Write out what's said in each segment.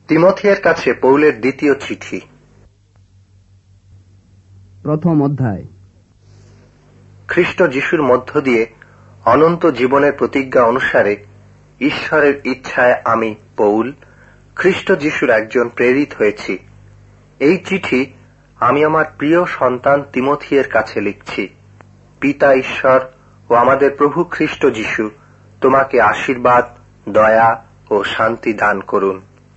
তিমথিয়ের কাছে পৌলের দ্বিতীয় চিঠি। প্রথম অধ্যায়। খ্রিস্ট যিশুর মধ্য দিয়ে অনন্ত জীবনের প্রতিজ্ঞা অনুসারে ঈশ্বরের ইচ্ছায় আমি পৌল, খ্রিস্ট যিশুর একজন প্রেরিত হয়েছি। এই চিঠি আমি আমার প্রিয় সন্তান তিমথিয়ের কাছে লিখছি। পিতা ঈশ্বর ও আমাদের প্রভু খ্রিস্ট যিশু তোমাকে আশীর্বাদ, দয়া ও শান্তি দান করুন।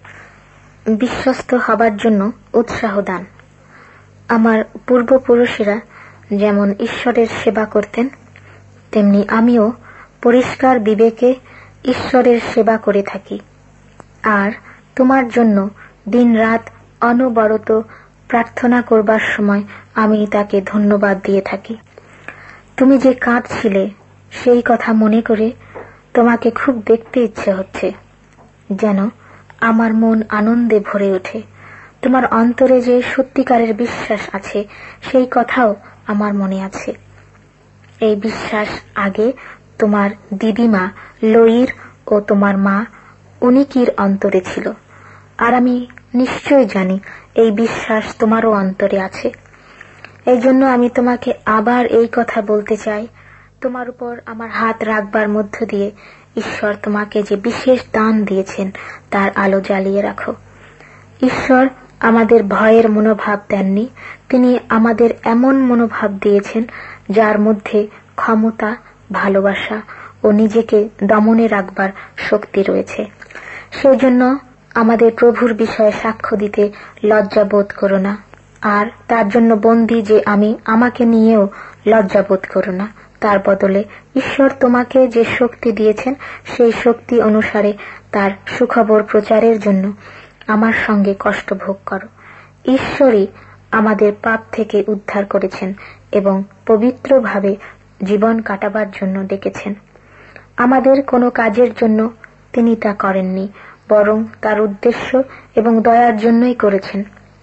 বিশ্বস্ত হবার জন্য উৎসাহ দান। আমার পূর্বপুরুষেরা যেমন ঈশ্বরের সেবা করতেন, তেমনি আমিও পরিষ্কার বিবেকে ঈশ্বরের সেবা করে থাকি। আর তোমার জন্য দিনরাত অনবরত প্রার্থনা করবার সময় আমি তাকে ধন্যবাদ দিয়ে থাকি। তুমি যে কাঁদছিলে সেই কথা মনে করে তোমাকে খুব দেখতে ইচ্ছে হচ্ছে, যেন আমার মন আনন্দে ভরে ওঠে। তোমার অন্তরে যে সত্যিকারের বিশ্বাস আছে সেই কথাও আমার মনে আছে। এই বিশ্বাস আগে তোমার দিদিমা লইর ও তোমার মা উনিকির অন্তরে ছিল, আর আমি নিশ্চয় জানি এই বিশ্বাস তোমারও অন্তরে আছে। এই জন্য আমি তোমাকে আবার এই কথা বলতে চাই, তোমার উপর আমার হাত রাখবার মধ্য দিয়ে ঈশ্বর তোমাকে যে বিশেষ দান দিয়েছেন তার আলো জ্বালিয়ে রাখো। ঈশ্বর আমাদের ভয়ের মনোভাব দেননি, তিনি আমাদের এমন মনোভাব দিয়েছেন যার মধ্যে ক্ষমতা, ভালোবাসা ও নিজেকে দমনে রাখবার শক্তি রয়েছে। সেই জন্য আমাদের প্রভুর বিষয়ে সাক্ষ্য দিতে লজ্জা বোধ করো না, আর তার জন্য বন্দী যে আমি, আমাকে নিয়েও লজ্জা বোধ করো না। তার বদলে ঈশ্বর তোমাকে যে শক্তি দিয়েছেন সেই শক্তি অনুসারে তার সুখবর প্রচারের জন্য আমার সঙ্গে কষ্ট ভোগ করো। ঈশ্বরই আমাদের পাপ থেকে উদ্ধার করেছেন এবং পবিত্রভাবে জীবন কাটাবার জন্য ডেকেছেন। আমাদের কোনো কাজের জন্য তিনি তা করেননি, বরং তার উদ্দেশ্য এবং দয়ার জন্যই করেছেন।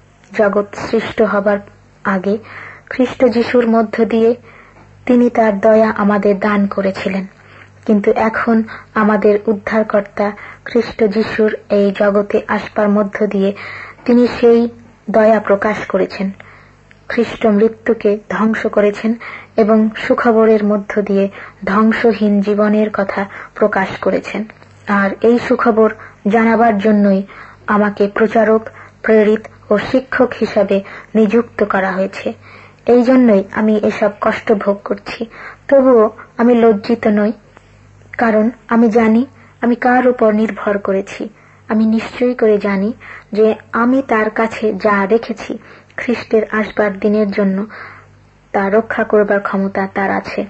জগৎ সৃষ্ট হবার আগে খ্রিস্ট যিশুর মধ্য দিয়ে তিনি তার দয়া আমাদের দান করেছিলেন, কিন্তু এখন আমাদের উদ্ধারকর্তা খ্রিস্ট যিশুর এই জগতে আসবার মধ্য দিয়ে তিনি সেই দয়া প্রকাশ করেছেন। খ্রিস্ট মৃত্যুকে ধ্বংস করেছেন এবং সুখবরের মধ্য দিয়ে ধ্বংসহীন জীবনের কথা প্রকাশ করেছেন। আর এই সুখবর জানাবার জন্যই আমাকে প্রচারক, প্রেরিত ও শিক্ষক হিসাবে নিযুক্ত করা হয়েছে। এই জন্যই আমি এসব কষ্ট ভোগ করছি। তবুও আমি লজ্জিত নই, কারণ আমি জানি আমি কার উপর নির্ভর করেছি। আমি নিশ্চয়ই করে জানি যে আমি তার কাছে যা রেখেছি খ্রিস্টের আসবার দিনের জন্য তা রক্ষা করবার ক্ষমতা তার আছে।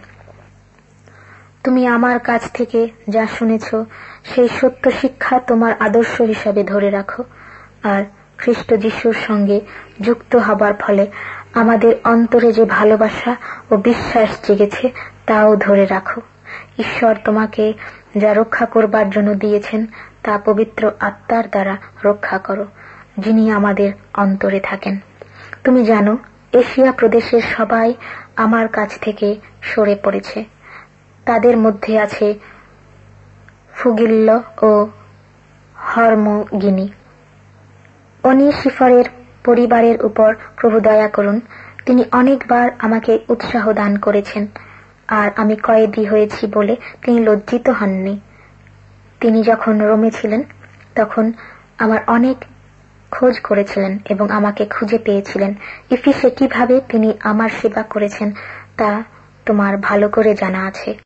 তুমি আমার কাছ থেকে যা শুনেছ সেই সত্য শিক্ষা তোমার আদর্শ হিসাবে ধরে রাখো, আর খ্রিস্ট যিশুর সঙ্গে যুক্ত হবার ফলে আমাদের অন্তরে যে ভালোবাসা ও বিশ্বাস জেগেছে তাও ধরে রাখো। ঈশ্বর তোমাকে যা রক্ষা করবার জন্য দিয়েছেন তা পবিত্র আত্মার দ্বারা রক্ষা করো, যিনি আমাদের অন্তরে থাকেন। তুমি জানো, এশিয়া প্রদেশের সবাই আমার কাছ থেকে সরে পড়েছে। তাদের মধ্যে আছে ফুগিল্য ও হর্মোগিনি। অনিসিফরের পরিবারের উপর প্রভু দয়া করুন। তিনি অনেকবার আমাকে উৎসাহ দান করেছেন, আর আমি কয়েদি হয়েছি বলে তিনি লজ্জিত হননি। তিনি যখন রোমে ছিলেন তখন আমার অনেক খোঁজ করেছিলেন এবং আমাকে খুঁজে পেয়েছিলেন। ইফিসে কিভাবে তিনি আমার সেবা করেছেন তা তোমার ভালো করে জানা আছে।